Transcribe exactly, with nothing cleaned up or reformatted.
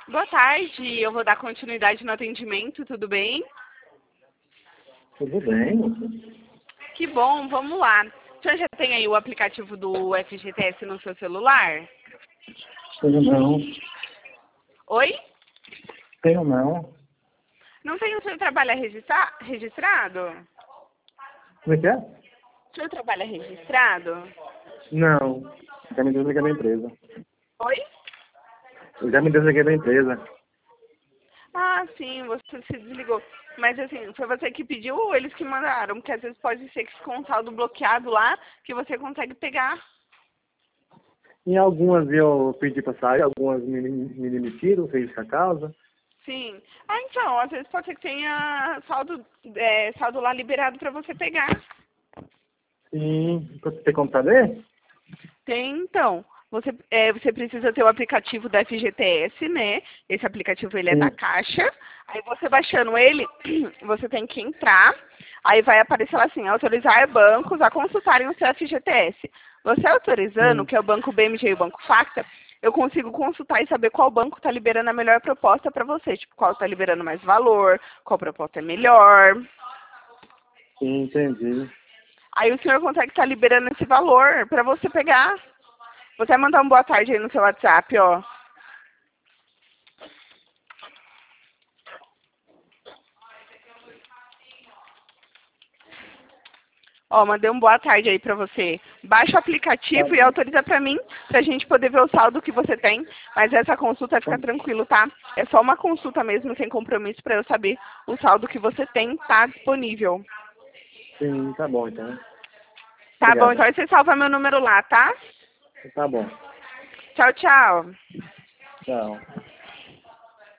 Boa tarde, eu vou dar continuidade no atendimento, tudo bem? Tudo bem, moça? Que bom, vamos lá. O senhor já tem aí o aplicativo do F G T S no seu celular? Tenho não. Oi? Tenho não. Não tem o senhor trabalha registra registrado? Como é que é? O senhor trabalha registrado? Não. Já me desliguei da empresa. Oi? Eu já me desliguei da empresa. Ah, sim, você se desligou. Mas assim, foi você que pediu ou eles que mandaram? Porque às vezes pode ser que com o saldo bloqueado lá, que você consegue pegar. Em algumas eu pedi para sair, algumas me, me demitiram, fez a causa. Sim. Ah, então, às vezes pode ser que tenha saldo, é, saldo lá liberado para você pegar. Sim. Você tem como saber? Tem, então. Você, é, você precisa ter o aplicativo da F G T S, né? Esse aplicativo ele é da Sim. Caixa. Aí você baixando ele, você tem que entrar. Aí vai aparecer lá assim, autorizar bancos a consultarem o seu F G T S. Você autorizando, Sim. que é o Banco B M G e o Banco Facta, eu consigo consultar e saber qual banco está liberando a melhor proposta para você. Tipo, qual está liberando mais valor, qual proposta é melhor. Sim, entendi. Aí o senhor consegue estar liberando esse valor para você pegar. Vou até mandar um boa tarde aí no seu WhatsApp, ó. Ó, mandei um boa tarde aí pra você. Baixa o Tá aplicativo e bom. autoriza pra mim, pra gente poder ver o saldo que você tem. Mas essa consulta fica tranquilo, tá? É só uma consulta mesmo, sem compromisso, pra eu saber o saldo que você tem tá disponível. Sim, tá bom então. Tá bom, então Obrigado. aí você salva meu número lá, tá? Tá bom. Tchau, tchau. Tchau.